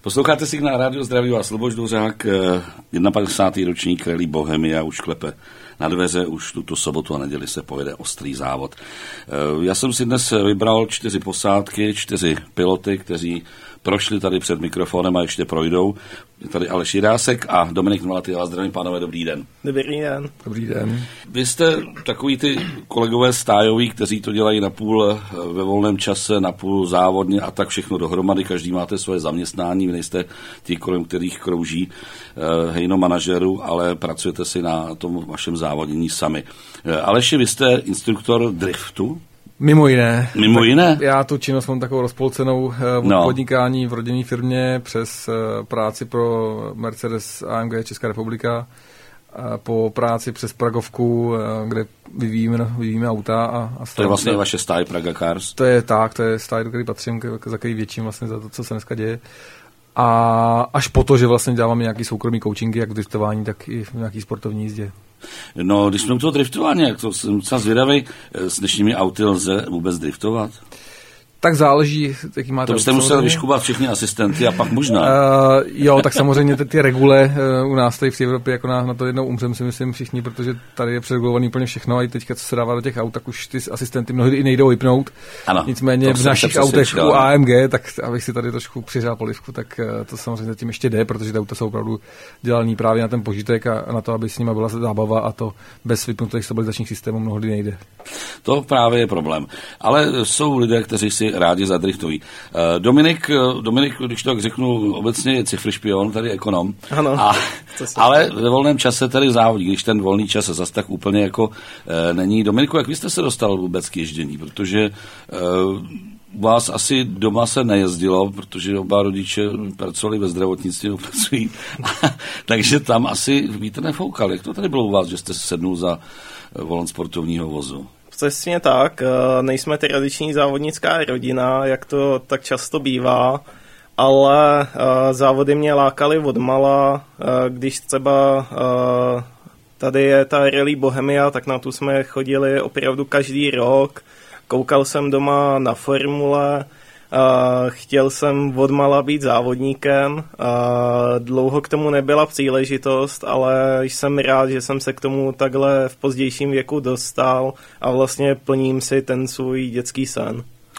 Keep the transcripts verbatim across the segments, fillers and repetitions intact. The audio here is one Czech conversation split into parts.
Posloucháte Signál rádio, zdraví vás Luboš Dvořák, padesátý první ročník Rally Bohemia už klepe na dveře, už tuto sobotu a neděli se povede ostrý závod. Já jsem si dnes vybral čtyři posádky, čtyři piloty, kteří prošli tady před mikrofonem a ještě projdou. Je tady Aleš Jirásek a Dominik Nvalatý. Já vás zdravím, pánové, dobrý den. Dobrý den. Dobrý den. Vy jste takový ty kolegové stájoví, kteří to dělají napůl ve volném čase, napůl závodně a tak všechno dohromady. Každý máte svoje zaměstnání, vy nejste ti, kolem kterých krouží hejno manažerů, ale pracujete si na tom vašem závodění sami. Aleši, vy jste instruktor driftu? Mimo jiné. Mimo jiné? Já tu činnost mám takovou rozpolcenou od no. podnikání v rodinné firmě přes práci pro Mercedes A M G Česká republika, po práci přes Pragovku, kde vyvíjíme, vyvíjíme auta. A, a to je vlastně se. Vaše stáj Praga Cars? To je tak, to je stáj, do který patřím, za který větším vlastně za to, co se dneska děje. A až po to, že vlastně děláme nějaký soukromý coachingy, jak v driftování, tak i v nějaký sportovní jízdě. No, když jsme u toho driftování, jak to jsem docela zvědavý, s dnešními auty lze vůbec driftovat? Tak záleží, jaký máte. To byste musel vyškubat všechny asistenty a pak možná. Uh, jo, tak samozřejmě ty, ty regule uh, u nás tady v Evropě, jako na, na to jednou umřem si myslím všichni, protože tady je přeregulovaný úplně všechno a i teďka, co se dává do těch aut, tak už ty asistenty mnohdy i nejdou vypnout. Ano, nicméně v našich autech u A M G, tak abych si tady trošku přiřál polivku, tak uh, to samozřejmě zatím ještě jde, protože ty auta jsou opravdu dělaný právě na ten požitek a na to, aby s nimi byla zábava a to bez vypnutých stabilizačních systémů mnohdy nejde. To právě je problém. Ale jsou lidé, kteří si rádi zadriftují. Dominik, Dominik, když to tak řeknu, obecně je cifry špion, tady ekonom. Ano. A, ale ve volném čase tady závodí, když ten volný čas zase tak úplně jako e, není. Dominiku, jak vy jste se dostal vůbec k ježdění? Protože e, u vás asi doma se nejezdilo, protože oba rodiče pracovali ve zdravotnictví, pracují. Takže tam asi vítr nefoukal. Jak to tady bylo u vás, že jste se sednul za volant sportovního vozu? Přesně tak, nejsme tradiční závodnická rodina, jak to tak často bývá, ale závody mě lákaly odmala, když třeba tady je ta Rally Bohemia, tak na tu jsme chodili opravdu každý rok, koukal jsem doma na formule, chtěl jsem odmala být závodníkem, dlouho k tomu nebyla příležitost, ale jsem rád, že jsem se k tomu takhle v pozdějším věku dostal a vlastně plním si ten svůj dětský sen.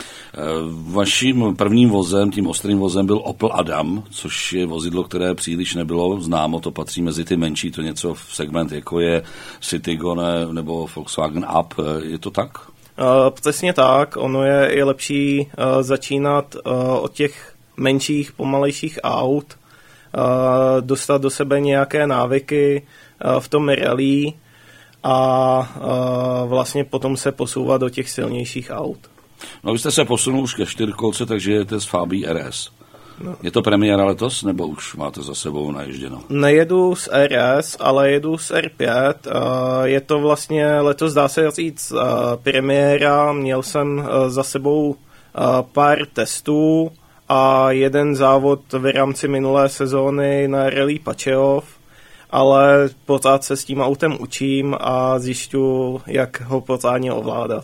Vaším prvním vozem, tím ostrým vozem byl Opel Adam, což je vozidlo, které příliš nebylo známo, to patří mezi ty menší, to něco v segment, jako je Citigon nebo Volkswagen Up, je to tak? Uh, přesně tak, ono je i lepší uh, začínat uh, od těch menších, pomalejších aut, uh, dostat do sebe nějaké návyky uh, v tom rally a uh, vlastně potom se posouvat do těch silnějších aut. No vy jste se posunul už ke čtyřkolce, takže jedete s Fabí R S. No. Je to premiéra letos, nebo už máte za sebou naježděno? Nejedu s R S, ale jedu s R pět. Je to vlastně letos, dá se říct, premiéra. Měl jsem za sebou pár testů a jeden závod v rámci minulé sezóny na Rally Pačeov, ale pořád se s tím autem učím a zjišťuji, jak ho pořádně ovládat.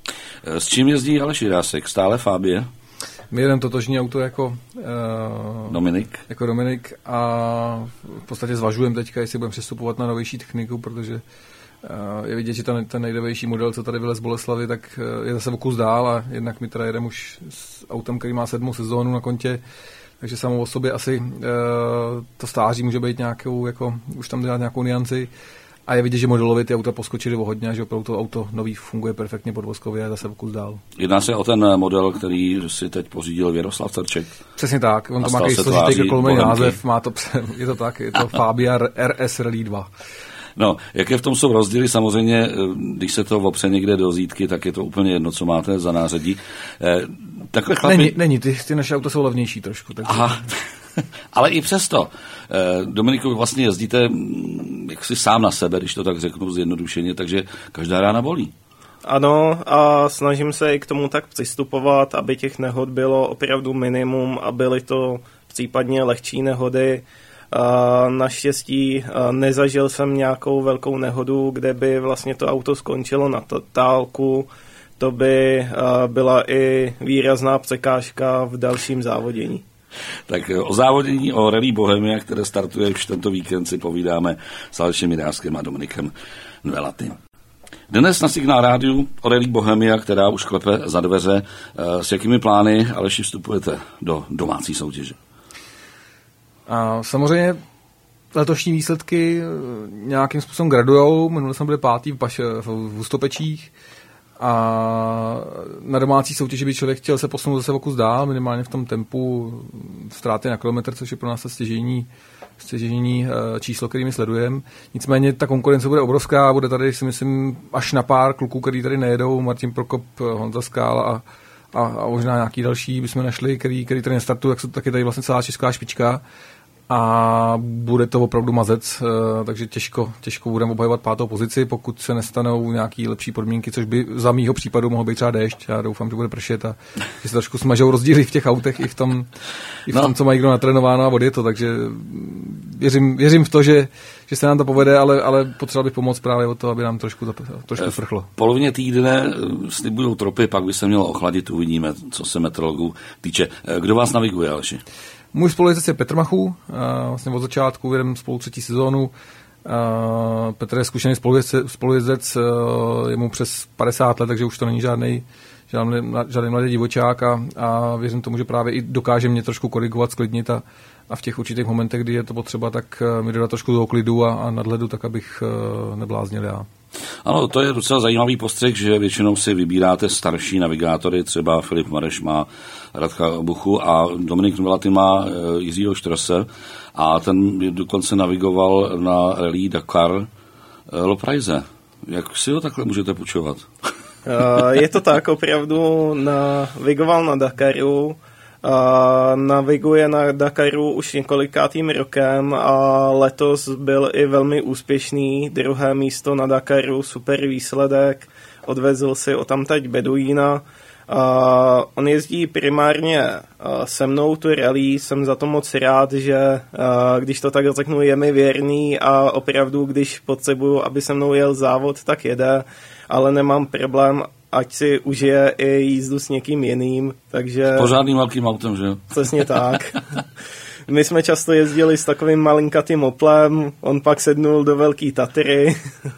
S čím jezdí Aleš Jirásek? Stále Fabie? My jedeme totožní auto jako uh, Dominik. jako Dominik a v podstatě zvažujeme teďka, jestli budeme přestupovat na novější techniku, protože uh, je vidět, že ten, ten nejnovější model, co tady vylez z Boleslavy, tak uh, je zase o kus dál a jednak my teda jedeme už s autem, který má sedmou sezónu na kontě, takže samou o sobě asi uh, to stáří může být nějakou, jako, už tam dělat nějakou nianci. A je vidět, že modelově ty auta poskočily o hodně, že opravdu to auto nový funguje perfektně podvozkově a zase o kus dál. Jedná se o ten model, který si teď pořídil Věroslav Cerček. Přesně tak, on to má takový složitý kolmý název, má to, je to tak, je to Fabia R S Rally dva. No, jaké v tom jsou rozdíly, samozřejmě, když se to opře někde do zítky, tak je to úplně jedno, co máte za nářadí. Eh, takhle chlapi... Není, není ty, ty naše auta jsou levnější trošku. Takže... Aha, ale i přesto. Eh, Dominiku, vlastně jezdíte jaksi sám na sebe, když to tak řeknu zjednodušeně, takže každá rána bolí. Ano, a snažím se i k tomu tak přistupovat, aby těch nehod bylo opravdu minimum a byly to případně lehčí nehody. Naštěstí nezažil jsem nějakou velkou nehodu, kde by vlastně to auto skončilo na totálku. To by byla i výrazná překážka v dalším závodění. Tak o závodění o Rallye Bohemia, které startuje už tento víkend, si povídáme s Alešem Jiráskem a Dominikem Nvelaty. Dnes na Signál rádiu o Rallye Bohemia, která už klepe za dveře. S jakými plány, Aleši, vstupujete do domácí soutěže? A samozřejmě letošní výsledky nějakým způsobem gradujou. Minule jsme byli pátý v, paš, v Ústopečích a na domácí soutěži by člověk chtěl se posunout zase o kus dál, minimálně v tom tempu ztráty na kilometr, což je pro nás stěžejní, stěžejní číslo, kterými sledujeme. Nicméně ta konkurence bude obrovská, bude tady si myslím až na pár kluků, který tady nejedou, Martin Prokop, Honza Skála a, a, a možná nějaký další bychom našli, který, který tady nestartují, tak, tak je tady vlastně celá česká špička. A bude to opravdu mazec, takže těžko, těžko budeme obhajovat pátou pozici, pokud se nestanou nějaké lepší podmínky, což by za mýho případu mohl být třeba déšť. Já doufám, že bude pršet a že se trošku smažou rozdíly v těch autech i v tom, i v tom no. co mají kdo natrénováno a vody to, takže věřím, věřím v to, že, že se nám to povede, ale, ale potřeboval bych pomoct právě o to, aby nám trošku, trošku sprchlo. V polovině týdne slibují tropy, pak by se mělo ochladit, uvidíme, co se meteorologů týče. Kdo vás naviguje, Aleši? Můj spolujezdec je Petr Machu, vlastně od začátku jedeme spolu třetí sezónu. Petr je zkušený spolujezdec, je mu přes padesát let, takže už to není žádný, žádný, žádný mladý divočák a, a věřím tomu, že právě i dokáže mě trošku korigovat, sklidnit a, a v těch určitých momentech, kdy je to potřeba, tak mi dodat trošku do klidu a, a nadhledu, tak abych nebláznil já. Ano, to je docela zajímavý postřeh, že většinou si vybíráte starší navigátory, třeba Filip Mareš má Radka Buchu a Dominik Nvelaty má Jiřího Štrase a ten dokonce navigoval na Rallye Dakar Loprajze. Jak si ho takhle můžete půjčovat? Je to tak, opravdu navigoval na Dakaru, a naviguje na Dakaru už několikátým rokem a letos byl i velmi úspěšný. Druhé místo na Dakaru, super výsledek, odvezl si odtamtať Beduína. A on jezdí primárně se mnou tu rally, jsem za to moc rád, že když to tak řeknu, je mi věrný a opravdu, když potřebuju, aby se mnou jel závod, tak jede, ale nemám problém, ať si užije i jízdu s někým jiným, takže... Pořádným velkým autem, že jo? Přesně tak. My jsme často jezdili s takovým malinkatým Oplem, on pak sednul do Velký Tatry.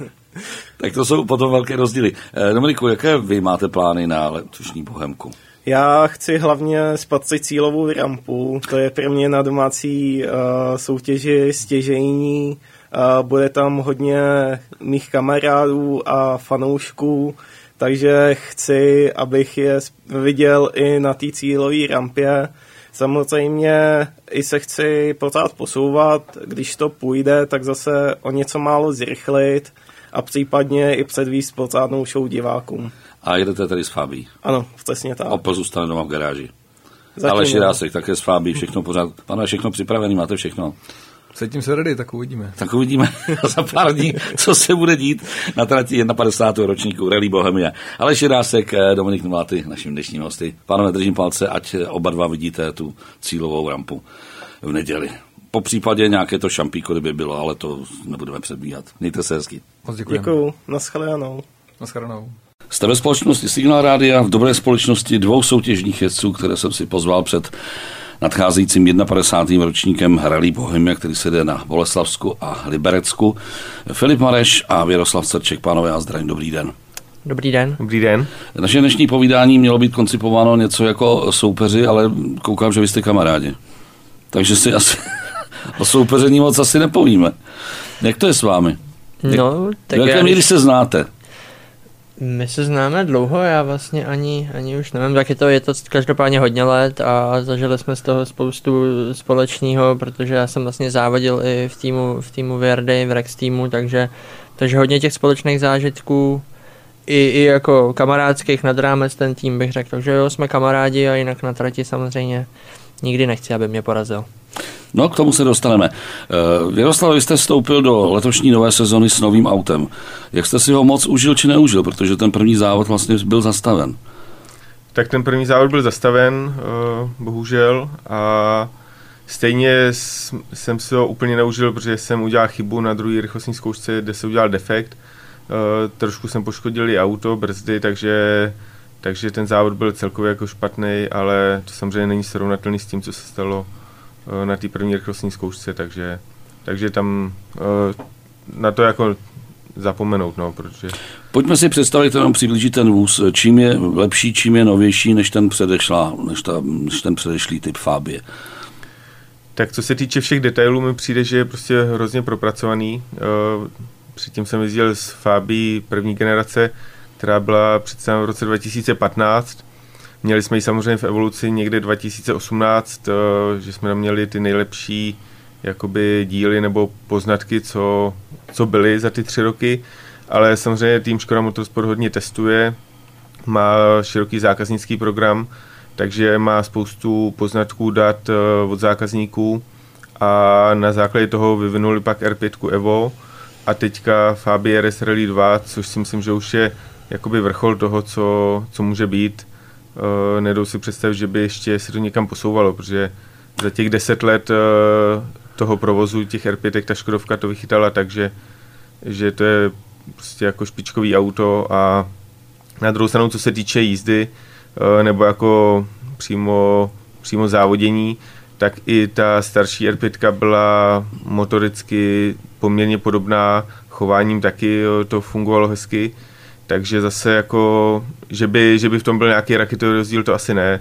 Tak to jsou potom velké rozdíly. Dominiku, jaké vy máte plány na letošní Bohemku? Já chci hlavně spatřit cílovou rampu, to je pro mě na domácí uh, soutěži stěžejní. Uh, bude tam hodně mých kamarádů a fanoušků, takže chci, abych je viděl i na té cílové rampě. Samozřejmě i se chci pořád posouvat, když to půjde, tak zase o něco málo zrychlit a případně i předvíst pořádnou show divákům. A jedete tady s Fábí? Ano, přesně tak. Opel zůstane doma v garáži. Aleš Jirásek také s Fábí, všechno pořád. Pane, všechno připravený, máte všechno? Cítím se ready, tak uvidíme. Tak uvidíme za pár dní, co se bude dít na trati padesátého prvního ročníku Rallye Bohemia. Aleš Jirásek, Dominik Nvelaty, naším dnešním hosty. Pánové, držím palce, ať oba dva vidíte tu cílovou rampu v neděli. Po případě nějaké to šampíko, kdyby bylo, ale to nebudeme předbíhat. Mějte se hezky. Děkuju, naschledanou. Naschledanou. Jste ve společnosti Signál Rádia, v dobré společnosti dvou soutěžních jezdců, které jsem si pozval před nadcházejícím padesátým prvním ročníkem Rallye Bohemia, který se jde na Boleslavsku a Liberecku. Filip Mareš a Věroslav Crček. Pánové, já zdravím, dobrý den. Dobrý den. Dobrý den. Naše dnešní povídání mělo být koncipováno něco jako soupeři, ale koukám, že vy jste kamarádi. Takže si asi o soupeření moc asi nepovíme. Jak to je s vámi? No, tak v jaké míry se znáte? My se známe dlouho, já vlastně ani, ani už nevím, tak je to, je to každopádně hodně let a zažili jsme z toho spoustu společného, protože já jsem vlastně závodil i v týmu, v týmu Verdy, v Rex týmu, takže, takže hodně těch společných zážitků, i, i jako kamarádských nad rámec ten tým bych řekl, takže jo, jsme kamarádi a jinak na trati samozřejmě nikdy nechci, aby mě porazil. No, k tomu se dostaneme. Věroslav, vy jste vstoupil do letošní nové sezony s novým autem. Jak jste si ho moc užil či neužil, protože ten první závod vlastně byl zastaven? Tak ten první závod byl zastaven, bohužel, a stejně jsem si ho úplně neužil, protože jsem udělal chybu na druhé rychlostní zkoušce, kde se udělal defekt. Trošku jsem poškodil i auto, brzdy, takže takže ten závod byl celkově jako špatný, ale to samozřejmě není srovnatelný s tím, co se stalo na té první rychlostní zkoušce, takže, takže tam na to jako zapomenout, no, protože... Pojďme si představit, jenom přiblížit ten vůz, čím je lepší, čím je novější, než ten předešlá, než, ta, než ten předešlý typ Fabie. Tak co se týče všech detailů, mi přijde, že je prostě hrozně propracovaný. Předtím jsem jezdil s Fabii první generace, která byla představena v roce dva tisíce patnáct. Měli jsme ji samozřejmě v evoluci někde dva tisíce osmnáct, že jsme tam měli ty nejlepší jakoby díly nebo poznatky, co, co byly za ty tři roky, ale samozřejmě tým Škoda Motorsport hodně testuje, má široký zákaznický program, takže má spoustu poznatků, dat od zákazníků a na základě toho vyvinuli pak R pět Evo a teďka Fabie R S Rally dva, což si myslím, že už je jakoby vrchol toho, co, co může být. Uh, nedou si představit, že by ještě se to někam posouvalo, protože za těch deset let uh, toho provozu těch R pět, ta Škodovka to vychytala, takže že to je prostě jako špičkový auto a na druhou stranu, co se týče jízdy uh, nebo jako přímo, přímo závodění, tak i ta starší R pět byla motoricky poměrně podobná, chováním taky to fungovalo hezky. Takže zase jako, že by, že by v tom byl nějaký raketový rozdíl, to asi ne.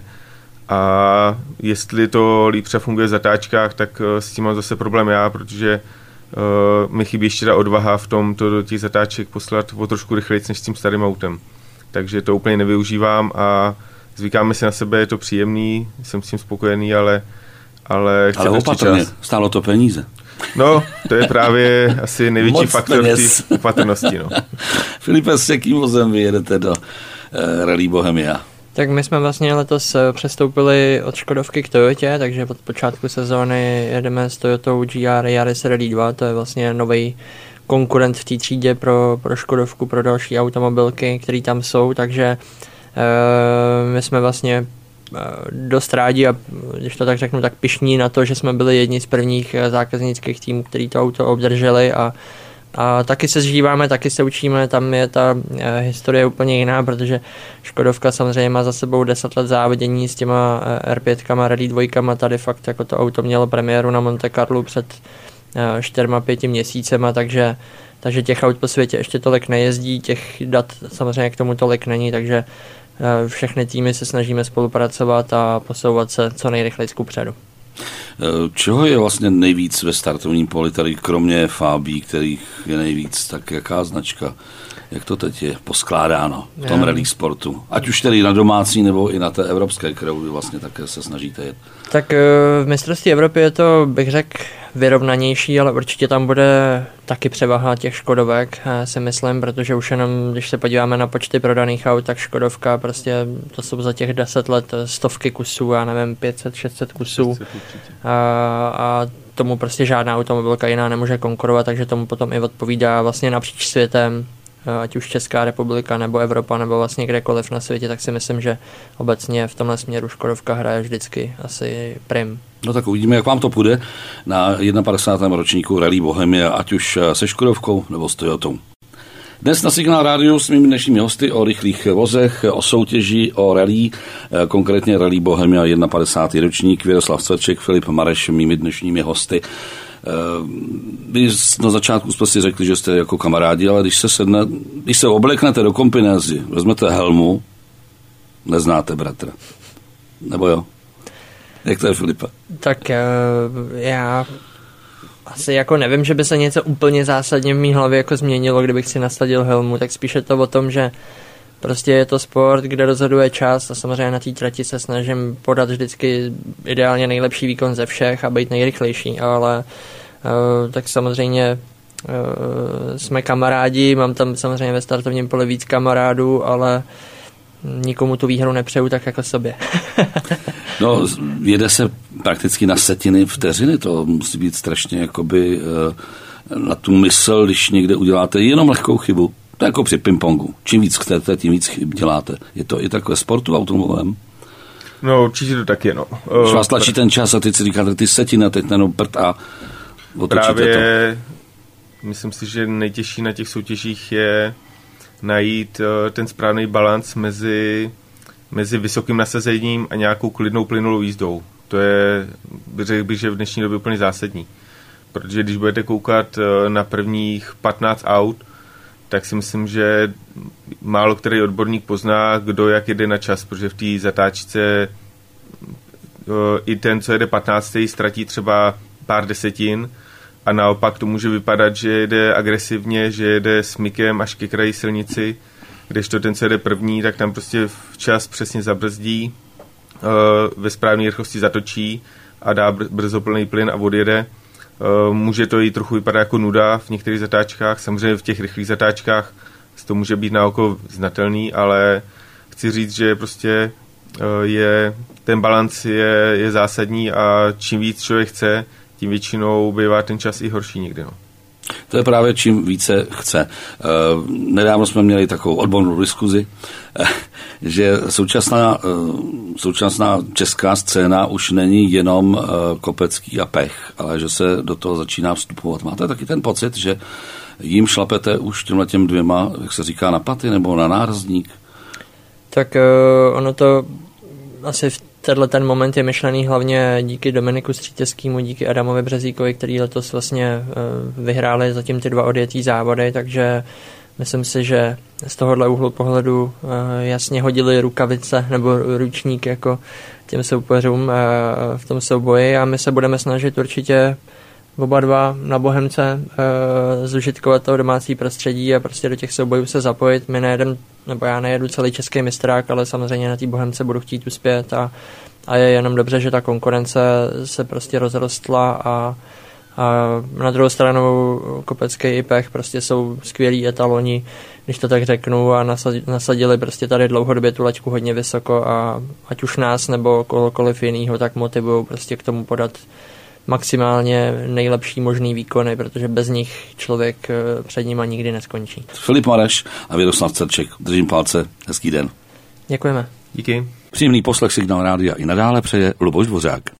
A jestli to líp funguje v zatáčkách, tak s tím mám zase problém já, protože uh, mi chybí ještě ta odvaha v tom to do těch zatáček poslat o trošku rychleji než s tím starým autem. Takže to úplně nevyužívám a zvykáme si na sebe, je to příjemný, jsem s tím spokojený, ale ale chce ale opatrně, čas. Stálo to peníze. No, to je právě asi největší faktor té opatrnosti. No. Filipe, s jakým vozem vyjedete do uh, Rally Bohemia? Tak my jsme vlastně letos přestoupili od Škodovky k Toyotě, takže od počátku sezóny jedeme s Toyotou G R Yaris Rally dva, to je vlastně nový konkurent v té třídě pro, pro Škodovku, pro další automobilky, které tam jsou, takže uh, my jsme vlastně dost rádi a když to tak řeknu, tak pyšní na to, že jsme byli jedni z prvních zákaznických týmů, který to auto obdrželi a, a taky se zžíváme, taky se učíme, tam je ta historie úplně jiná, protože Škodovka samozřejmě má za sebou deset let závodění s těma R pět, Rally dva, tady fakt jako to auto mělo premiéru na Monte Carlu před čtyřma, pěti měsícema, takže, takže těch aut po světě ještě tolik nejezdí, těch dat samozřejmě k tomu tolik není, takže všechny týmy se snažíme spolupracovat a posouvat se co nejrychleji kupředu. Čeho je vlastně nejvíc ve startovním poli, tady kromě Fabí, kterých je nejvíc, tak jaká značka? Jak to teď je poskládáno v tom rally sportu? Ať už tedy na domácí nebo i na té evropské, kterou vy vlastně také se snažíte jet. Tak v mistrovství Evropy je to, bych řekl, vyrovnanější, ale určitě tam bude taky převaha těch Škodovek, si myslím, protože už jenom, když se podíváme na počty prodaných aut, tak Škodovka prostě, to jsou za těch deset let stovky kusů, já nevím, pět set, šest set kusů a, a tomu prostě žádná automobilka jiná nemůže konkurovat, takže tomu potom i odpovídá vlastně napříč světem, ať už Česká republika nebo Evropa nebo vlastně kdekoliv na světě, tak si myslím, že obecně v tomhle směru Škodovka hraje vždycky asi prim. No tak uvidíme, jak vám to půjde na padesátém ročníku Rally Bohemia, ať už se Škodovkou nebo s Toyotou. Dnes na Signál rádiu s mými dnešními hosty o rychlých vozech, o soutěži, o rally, konkrétně Rally Bohemia padesátý ročník, Věroslav Cvrček, Filip Mareš, mými dnešními hosty. Vy na začátku jste si řekli, že jste jako kamarádi, ale když se sedne, když se obleknete do kombinézy, vezmete helmu, neznáte bratra. Nebo jo? Jak to je, Filipe? Tak já asi jako nevím, že by se něco úplně zásadně v mý hlavě jako změnilo, kdybych si nasadil helmu, tak spíše to o tom, že prostě je to sport, kde rozhoduje čas a samozřejmě na té trati se snažím podat vždycky ideálně nejlepší výkon ze všech a být nejrychlejší, ale uh, tak samozřejmě uh, jsme kamarádi, mám tam samozřejmě ve startovním poli víc kamarádů, ale nikomu tu výhru nepřeju tak jako sobě. No, jede se prakticky na setiny vteřiny, to musí být strašně jakoby uh, na tu mysl, když někde uděláte jenom lehkou chybu. To je jako při pingpongu. Čím víc chcete, tím víc chyb děláte. Je to i takové sportu automobilovém? No, určitě to tak je, no. Když vás tlačí ten čas a teď si říkáte, ty setiny, teď ten prd a otočíte právě, to. Myslím si, že nejtěžší na těch soutěžích je najít uh, ten správný balans mezi mezi vysokým nasazením a nějakou klidnou plynulou jízdou. To je, řekl bych, že v dnešní době úplně zásadní. Protože když budete koukat na prvních patnáct aut, tak si myslím, že málo který odborník pozná, kdo jak jede na čas, protože v té zatáčce i ten, co jede patnáctý ztratí třeba pár desetin a naopak to může vypadat, že jede agresivně, že jede smykem až ke kraji silnici, kdežto ten, co jede první, tak tam prostě včas přesně zabrzdí, ve správné rychlosti zatočí a dá brzo plný plyn a odjede. Může to i trochu vypadat jako nuda v některých zatáčkách, samozřejmě v těch rychlých zatáčkách to může být na oko znatelný, ale chci říct, že prostě je, ten balanc je, je zásadní a čím víc člověk chce, tím většinou bývá ten čas i horší někdy. No. To je právě čím více chce. Nedávno jsme měli takovou odbornou diskuzi, že současná, současná česká scéna už není jenom kopecký a pech, ale že se do toho začíná vstupovat. Máte taky ten pocit, že jim šlapete už těmhle těm dvěma, jak se říká, na paty nebo na nárazník? Tak uh, ono to asi v tenhle ten moment je myšlený hlavně díky Dominiku Stříteckýmu, díky Adamovi Březíkovi, který letos vlastně uh, vyhráli zatím ty dva odjetý závody, takže myslím si, že z tohohle úhlu pohledu uh, jasně hodili rukavice nebo ručník jako těm soupeřům uh, v tom souboji a my se budeme snažit určitě oba dva na Bohemce uh, zužitkovat toho domácí prostředí a prostě do těch soubojů se zapojit. My nejedem, nebo já nejedu celý český mistrák, ale samozřejmě na té Bohemce budu chtít uspět a, a je jenom dobře, že ta konkurence se prostě rozrostla a, a na druhou stranu Kopecký i Pech prostě jsou skvělí etaloni, když to tak řeknu, a nasadili prostě tady dlouhodobě tu laťku hodně vysoko a ať už nás nebo kohokoliv jinýho, tak motivují prostě k tomu podat maximálně nejlepší možný výkony, protože bez nich člověk před nima nikdy neskončí. Filip Mareš a Věroslav Cerček. Držím palce. Hezký den. Děkujeme. Díky. Příjemný poslech Signál rádia i nadále přeje Luboš Dvořák.